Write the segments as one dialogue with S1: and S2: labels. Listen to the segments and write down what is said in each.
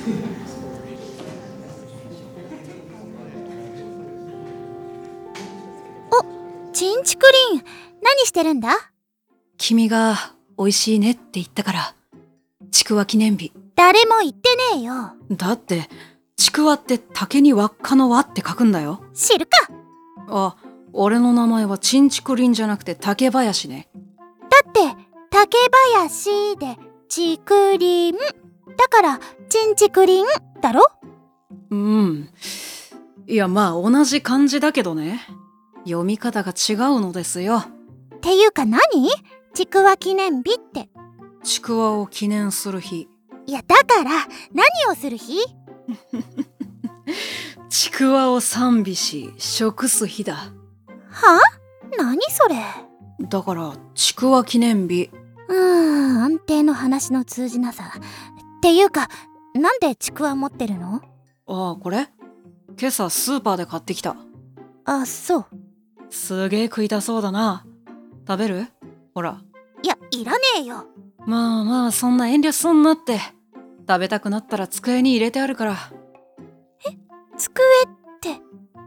S1: お、ちんちくりん、何してるんだ？
S2: 君が美味しいねって言ったから、ちくわ記念日。
S1: 誰も言ってねえよ。
S2: だって、ちくわって竹に輪っかの輪って書くんだよ。
S1: 知るか。
S2: あ、俺の名前はちんちくりんじゃなくて竹林ね。
S1: だって、竹林でちくりん。だから、ちんちくりんだろ？
S2: うん。いや、まあ同じ漢字だけどね。読み方が違うのですよ。
S1: っていうか何？ちくわ記念日って。
S2: ちくわを記念する日。
S1: いや、だから何をする日？
S2: ちくわを賛美し食す日だ。
S1: は？何それ？
S2: だからちくわ記念日。
S1: 安定の話の通じなさ。っていうか、なんでちくわ持ってるの？
S2: ああ、これ今朝スーパーで買ってきた。
S1: あ、そう。
S2: すげえ食いたそうだな。食べる？ほら。
S1: いや、いらねえよ。
S2: まあまあ、そんな遠慮すんなって。食べたくなったら机に入れてあるから。
S1: 机って。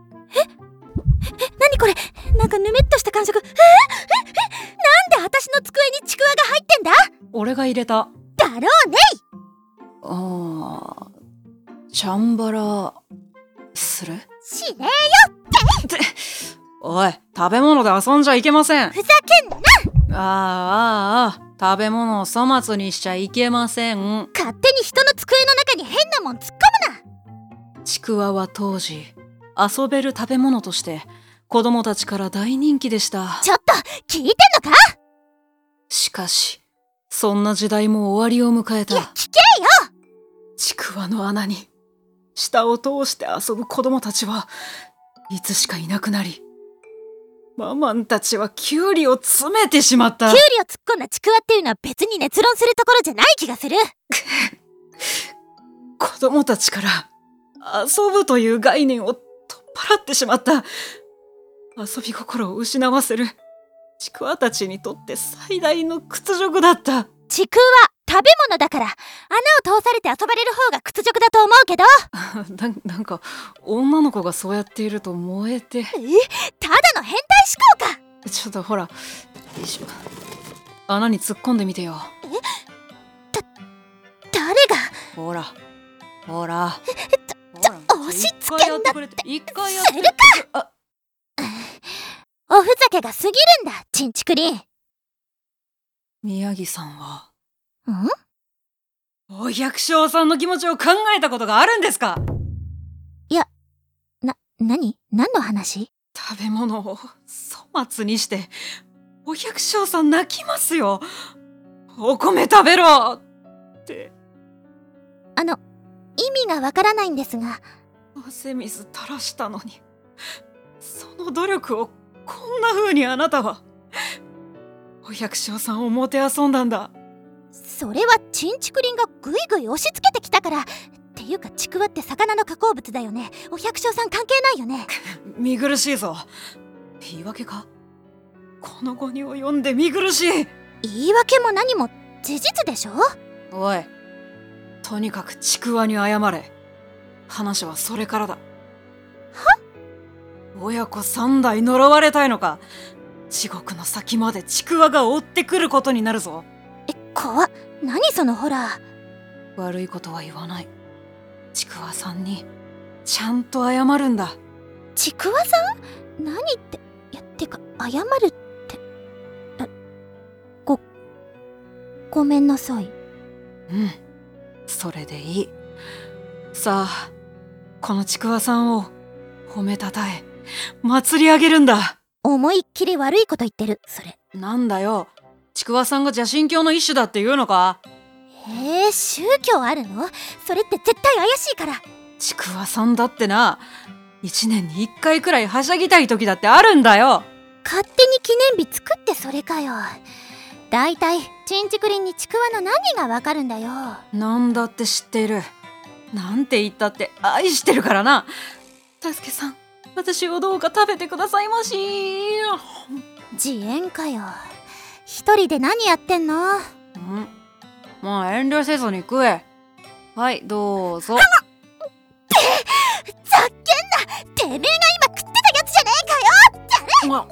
S1: 何これ？なんかぬめっとした感触。なんで私の机にちくわが入ってんだ？
S2: 俺が入れた。
S1: だろうねい。
S2: ああ、チャンバラする？
S1: しねえよって。
S2: おい、食べ物で遊んじゃいけません。
S1: ふざけんな。
S2: 食べ物を粗末にしちゃいけません。
S1: 勝手に人の机の中に変なもん突っ込むな。
S2: ちくわは当時遊べる食べ物として子供たちから大人気でした。
S1: ちょっと聞いてんのか？
S2: しかしそんな時代も終わりを迎えた。
S1: いや、聞けよ。
S2: ちくわの穴に舌を通して遊ぶ子供たちはいつしかいなくなり、ママンたちはキュウリを詰めてしまった。
S1: キュウリを突っ込んだちくわっていうのは別に熱論するところじゃない気がする。
S2: 子供たちから遊ぶという概念を取っ払ってしまった。遊び心を失わせるちくわたちにとって最大の屈辱だった。
S1: ちくわ食べ物だから穴を通されて遊ばれる方が屈辱だと思うけど。
S2: なんか女の子がそうやっていると燃えて。
S1: ただの変態思考か。
S2: ちょっとほら、よいしょ。穴に突っ込んでみてよ。
S1: 誰が？
S2: ほら
S1: 押し付けんなって。
S2: 一回や
S1: するか。おふざけが過ぎるんだ、ちんちくりん。
S2: 宮城さんは
S1: ん？
S2: お百姓さんの気持ちを考えたことがあるんですか？
S1: いや、何の話？
S2: 食べ物を粗末にしてお百姓さん泣きますよ。お米食べろって。
S1: 意味がわからないんですが。
S2: 汗水垂らしたのに、その努力をこんな風にあなたはお百姓さんをもてあそんだんだ。
S1: それはちんちくりんがぐいぐい押し付けてきたから。っていうかちくわって魚の加工物だよね。お百姓さん関係ないよね。
S2: 見苦しいぞ。言い訳か？この期に及んで見苦しい。
S1: 言い訳も何も事実でしょ。
S2: おい、とにかくちくわに謝れ。話はそれからだ。は？親子三代呪われたいのか？地獄の先までちくわが追ってくることになるぞ。
S1: 怖っ。何そのホラー。
S2: 悪いことは言わない。ちくわさんにちゃんと謝るんだ。
S1: ちくわさん？何って。いや、てか謝るって。ごめんなさい。
S2: それでいい。さあ、このちくわさんを褒めたたえ祭り上げるんだ。
S1: 思いっきり悪いこと言ってる。それ
S2: なんだよ、ちくわさんが邪神教の一種だっていうのか？
S1: 宗教あるの？それって絶対怪しいから。
S2: ちくわさんだってな、1年に1回くらいはしゃぎたい時だってあるんだよ。
S1: 勝手に記念日作ってそれかよ。だいたいちんちくりんにちくわの何がわかるんだよ。
S2: なんだって知っている。なんて言ったって愛してるからな。たすけさん、私をどうか食べてくださいまし。
S1: 自演かよ。一人で何やってんの？
S2: もう遠慮せずに食え。 はいどうぞ。
S1: ざっけんな、てめえが今食ってたやつじゃねえかよ。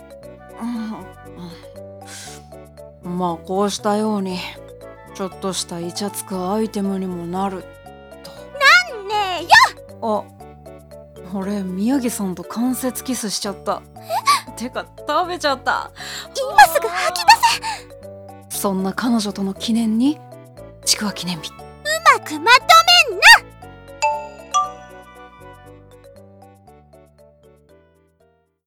S2: まあこうしたようにちょっとしたイチャつくアイテムにもなると。
S1: ねえよ。
S2: あ、俺宮城さんと間接キスしちゃった。てか食べちゃった。
S1: 今すぐ吐き出せ。
S2: そんな彼女との記念にちくわ記念日。
S1: うまくまと